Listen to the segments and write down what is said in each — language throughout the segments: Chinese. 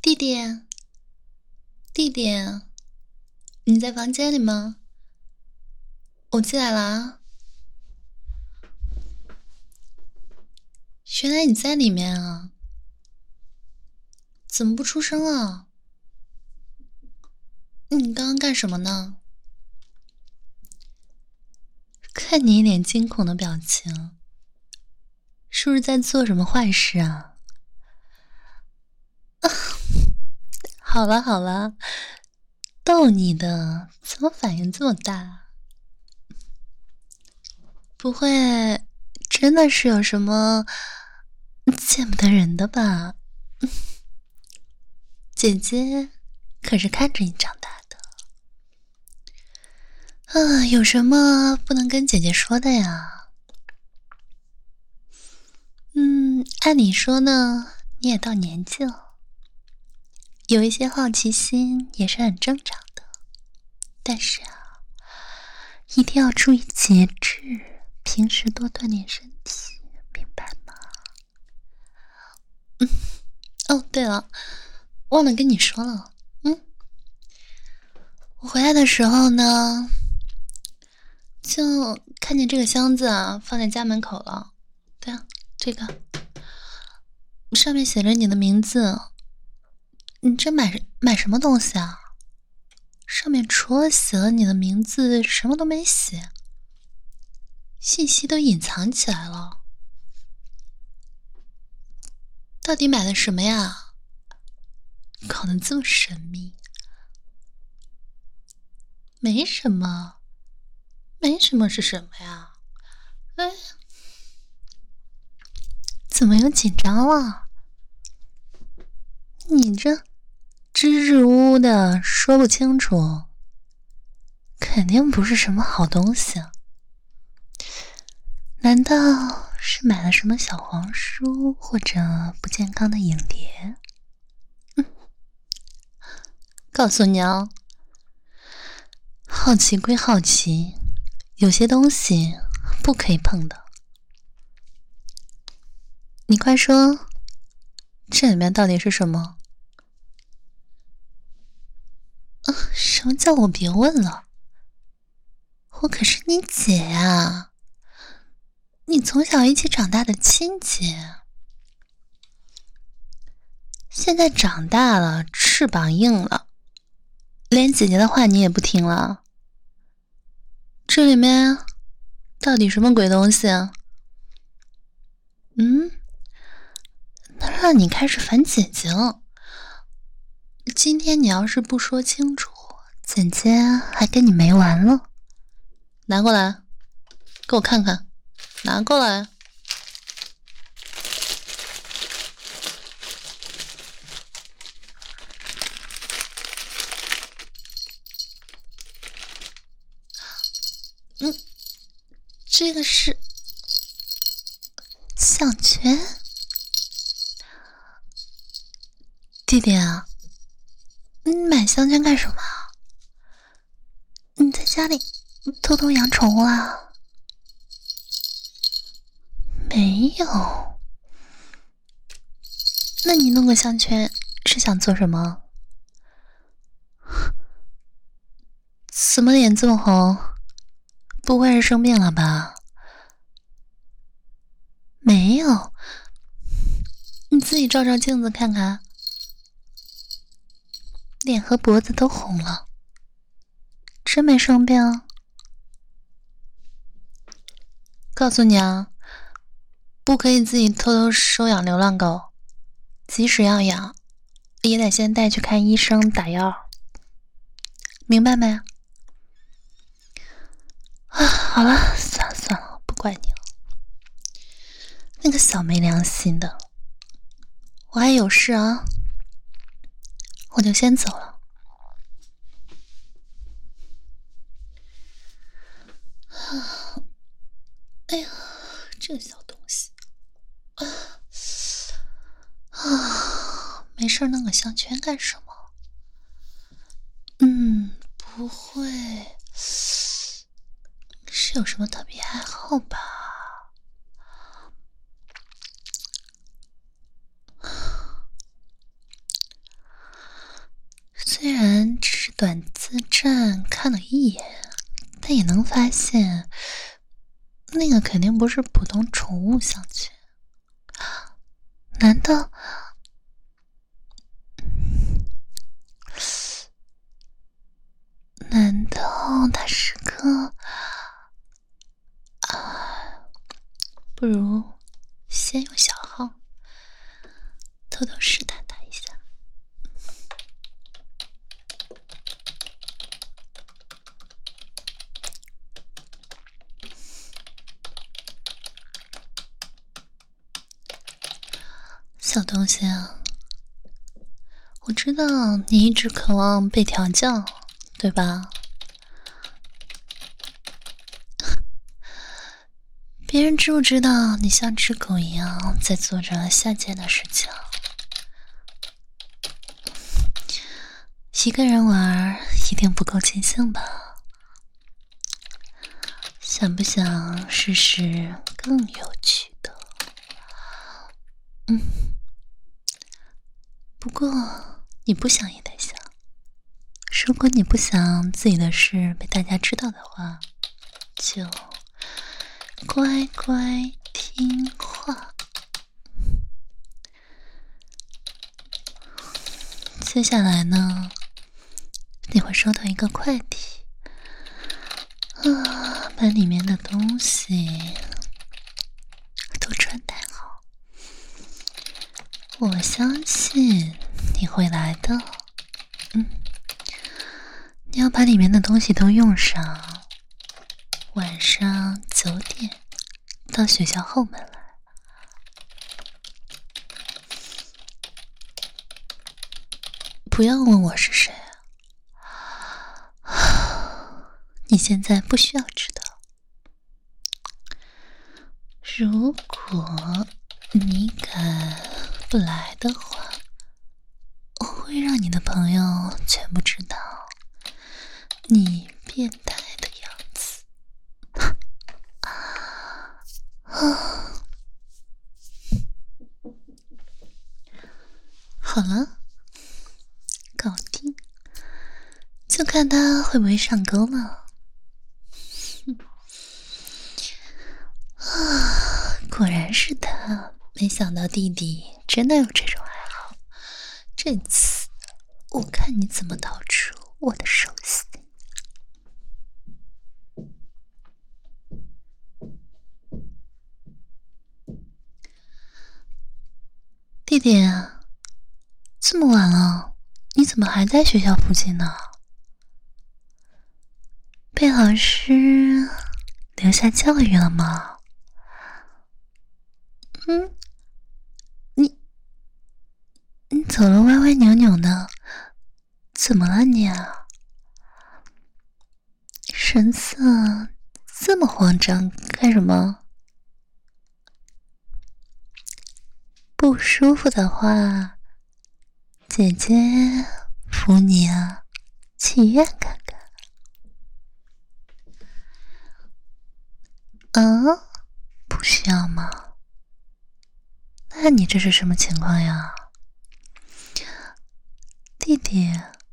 弟弟，弟弟，你在房间里吗？我进来了啊。原来你在里面啊？怎么不出声啊？你刚刚干什么呢？看你一脸惊恐的表情，是不是在做什么坏事啊？好了好了，逗你的，怎么反应这么大？不会真的是有什么见不得人的吧？姐姐可是看着你长大的。有什么不能跟姐姐说的呀？按理说呢，你也到年纪了，有一些好奇心也是很正常的。但是啊，一定要注意节制，平时多锻炼身体，明白吗？哦，对了，忘了跟你说了，我回来的时候呢，就看见这个箱子啊放在家门口了。对啊，这个上面写着你的名字。你这买什么东西啊？上面除了写了你的名字，什么都没写，信息都隐藏起来了。到底买的什么呀？搞得这么神秘。没什么，没什么是什么呀？哎，怎么又紧张了？你这支支吾吾的说不清楚，肯定不是什么好东西啊。难道是买了什么小黄书或者不健康的影碟？告诉你啊，好奇归好奇，有些东西不可以碰的。你快说，这里面到底是什么？什么叫我别问了？我可是你姐呀，你从小一起长大的亲姐。现在长大了，翅膀硬了，连姐姐的话你也不听了。这里面到底什么鬼东西啊？能让你开始烦姐姐了。今天你要是不说清楚，姐姐还跟你没完了。拿过来，给我看看。拿过来。这个是项圈。弟弟啊，你买项圈干什么？你在家里偷偷养宠物啊？没有。那你弄个项圈是想做什么？怎么脸这么红？不会是生病了吧？没有，你自己照照镜子看看，脸和脖子都红了，真没生病。告诉你啊，不可以自己偷偷收养流浪狗，即使要养，也得先带去看医生打药，明白没？好了，算了算了，不怪你了。那个小没良心的，我还有事啊，我就先走了。哎呀，这个小东西没事弄个项圈干什么？不会是有什么特别爱好吧？ 虽然只是短暂看了一眼，但也能发现，那个肯定不是普通宠物项圈。难道它是个……不如先用小号偷偷试探他一下。小东西啊，我知道你一直渴望被调教，对吧？别人知不知道你像只狗一样在做着下贱的事情？一个人玩一定不够尽兴吧？想不想试试更有趣的？不过你不想也得想。如果你不想自己的事被大家知道的话，就乖乖听话。接下来呢，你会收到一个快递，把里面的东西都穿戴好。我相信你会来的。你要把里面的东西都用上，晚上9点到学校后门来。不要问我是谁，你现在不需要知道。如果你敢不来的话，我会让你的朋友全部知道你变态的样子。好了，搞定，就看他会不会上钩了。果然是他，没想到弟弟真的有这种爱好。这次我看你怎么逃出我的手心。弟弟，这么晚了，你怎么还在学校附近呢？被老师留下教育了吗？你走了歪歪扭扭的，怎么了你啊？神色这么慌张干什么？不舒服的话，姐姐扶你啊，去医院看看。不需要吗？那你这是什么情况呀？弟弟，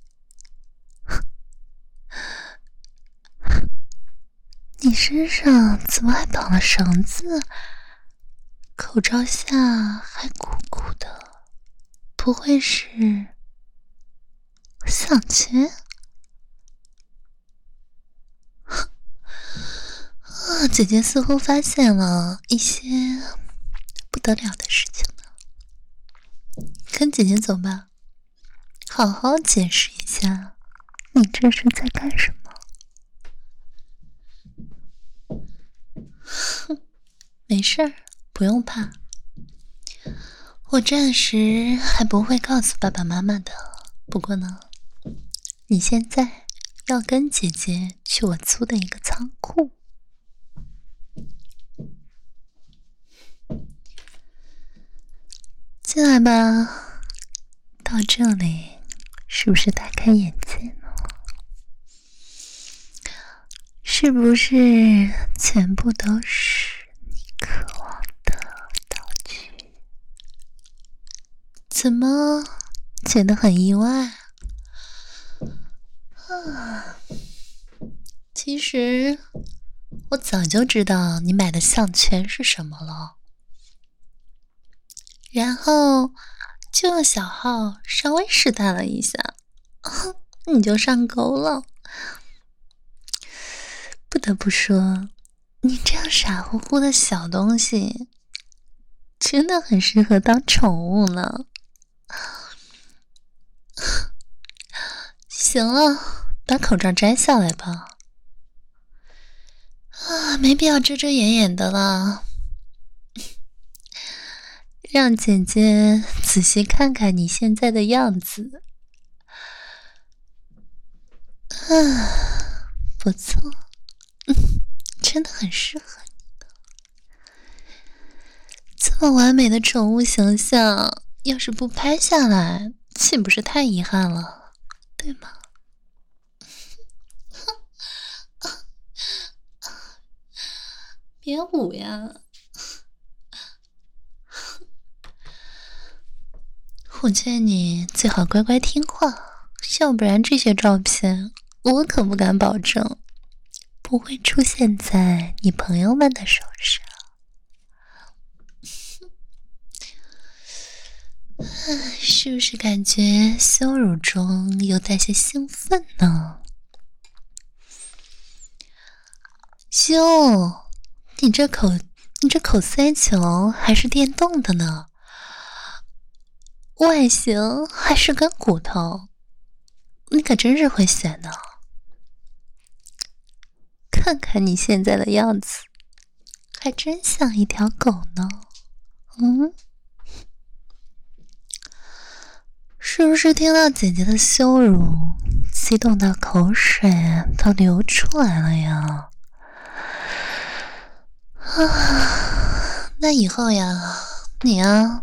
你身上怎么还绑了绳子？口罩下还鼓鼓的，不会是项圈？姐姐似乎发现了一些不得了的事情呢。跟姐姐走吧，好好解释一下，你这是在干什么？没事儿，不用怕。我暂时还不会告诉爸爸妈妈的。不过呢，你现在要跟姐姐去我租的一个仓库。进来吧，到这里是不是大开眼界呢？是不是全部都是你渴望的道具？怎么觉得很意外？ 其实我早就知道你买的项圈是什么了，然后就用小号稍微试探了一下，你就上钩了。不得不说，你这样傻乎乎的小东西真的很适合当宠物呢。行了，把口罩摘下来吧。没必要遮遮掩掩的了，让姐姐仔细看看你现在的样子。不错，真的很适合你的。这么完美的宠物形象，要是不拍下来，岂不是太遗憾了，对吗？别捂呀！我劝你最好乖乖听话，要不然这些照片我可不敢保证不会出现在你朋友们的手上。是不是感觉羞辱中又带些兴奋呢？哟，你这口塞球还是电动的呢，外形还是根骨头，你可真是会选呢。看看你现在的样子，还真像一条狗呢。是不是听到姐姐的羞辱，激动到口水都流出来了呀？那以后呀，你啊，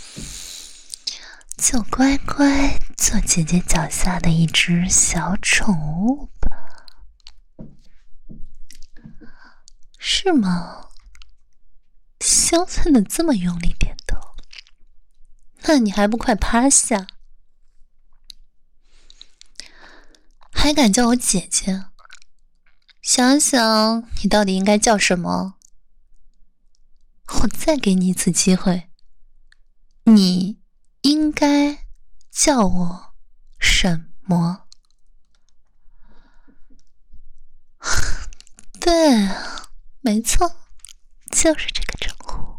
就乖乖做姐姐脚下的一只小宠物吧，是吗？兴奋的这么用力点头，那你还不快趴下？还敢叫我姐姐？想想你到底应该叫什么？我再给你一次机会，你应该叫我什么？对，没错，就是这个称呼。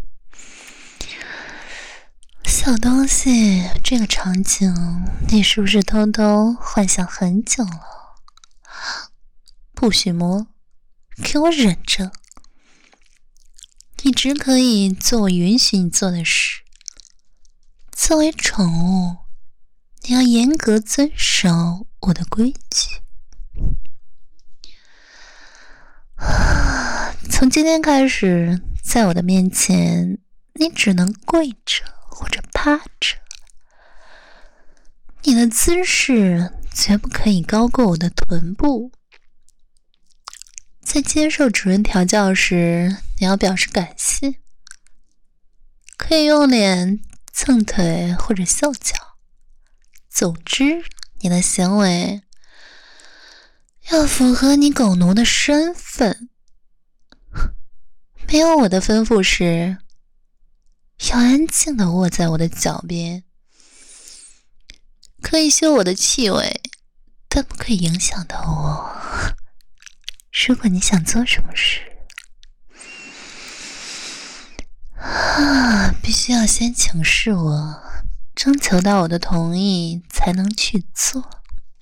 小东西，这个场景你是不是偷偷幻想很久了？不许摸，给我忍着。你只可以做我允许你做的事。作为宠物，你要严格遵守我的规矩。从今天开始，在我的面前，你只能跪着或者趴着。你的姿势绝不可以高过我的臀部。在接受主人调教时，你要表示感谢，可以用脸蹭腿或者嗅脚。总之，你的行为要符合你狗奴的身份。没有我的吩咐时，要安静地卧在我的脚边。可以嗅我的气味，但不可以影响到我。如果你想做什么事，必须要先请示我，征求到我的同意才能去做。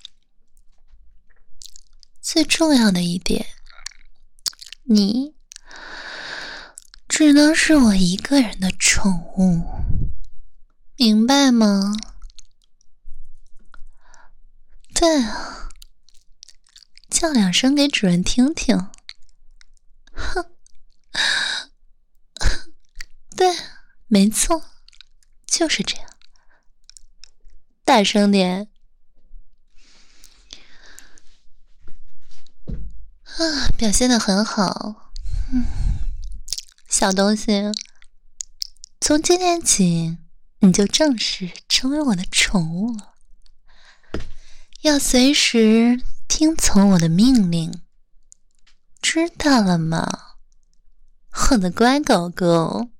最重要的一点，你只能是我一个人的宠物，明白吗？对啊，叫2声给主人听听。哼，对，没错，就是这样。大声点。表现得很好。小东西，从今天起，你就正式成为我的宠物了。要随时听从我的命令，知道了吗？我的乖狗狗。